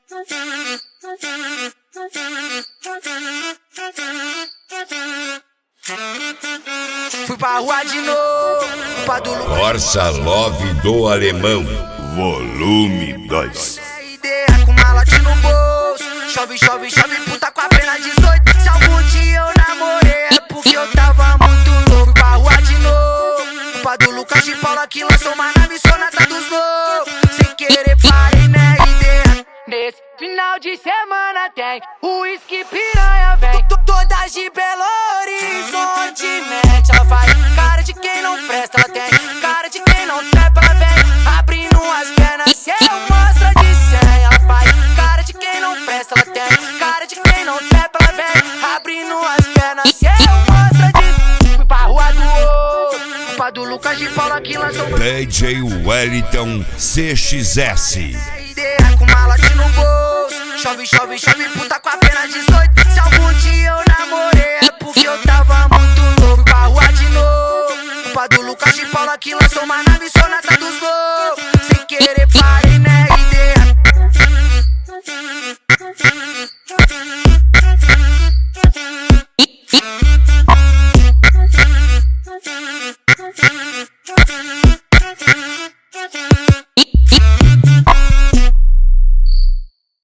Fui pra rua de novo, culpa do Lucas. Corsa Love do Alemão, volume 2. Com malote no bolso, chove, chove, chove, puta com apenas 18. Se algum dia eu namorei é porque eu tava muito novo. Fui pra rua de novo, culpa do Lucas de Paula que lançou uma nave sonata dos novos. Sem querer parei na ideia. Nesse final de semana tem uísque, piranha, vem. Todas de Belo Horizonte, mete. Ela faz cara de quem não presta, ela tem cara de quem não trepa. Ela vem abrindo as pernas, se eu mostra de 100. Ela faz cara de quem não presta, ela tem cara de quem não trepa. Ela vem abrindo as pernas, se eu mostra de... Fui pra rua do outro, culpa do Lucas de Paula que lançou DJ Wellington CXS. com malote no bolso, chove, chove, chove, puta com apenas 18.